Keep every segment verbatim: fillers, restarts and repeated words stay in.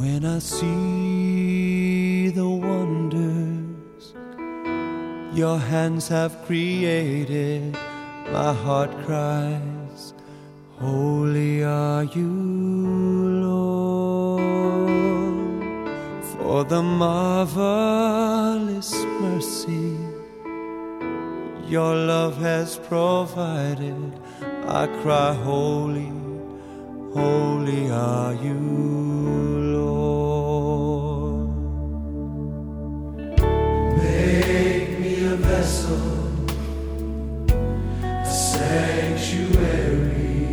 When I see the wonders your hands have created, my heart cries, holy are you, Lord. For the marvelous mercy your love has provided, I cry, holy, holy are you, Lord. Make me a vessel, a sanctuary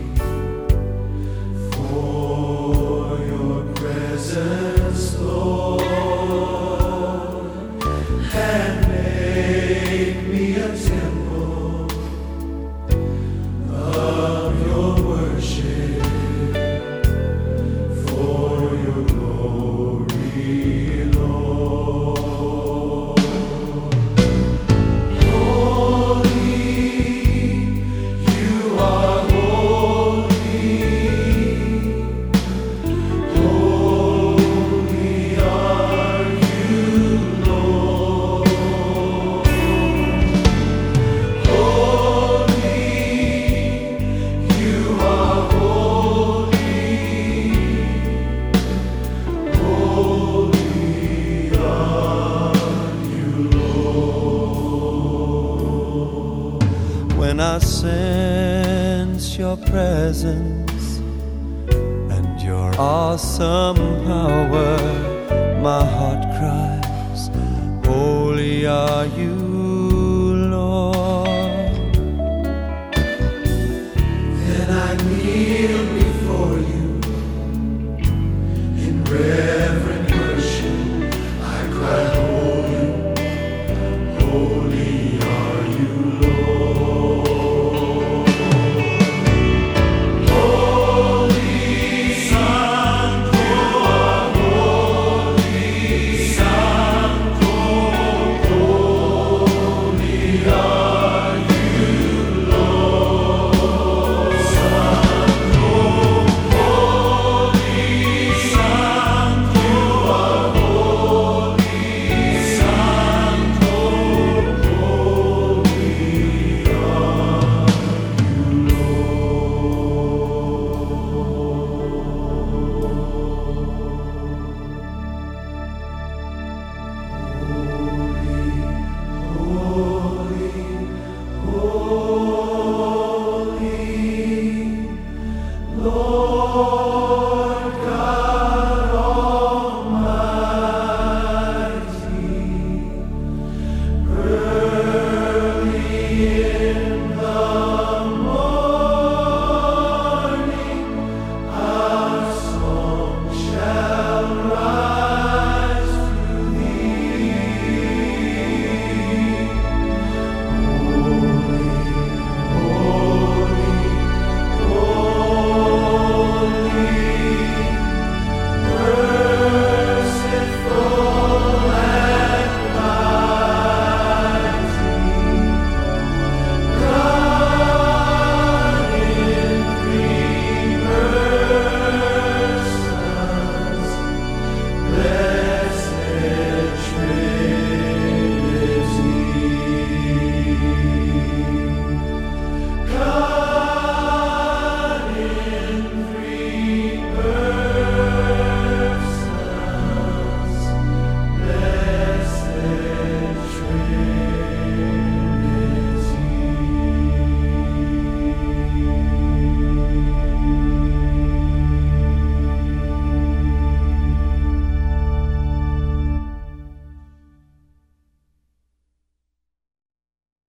for your presence, Lord, and make me a temple of your worship. When I sense your presence and your awesome power, my heart cries, holy are you, Lord. Then I kneel before you in reverent worship. I cry, holy, holy are you, Lord. Lord.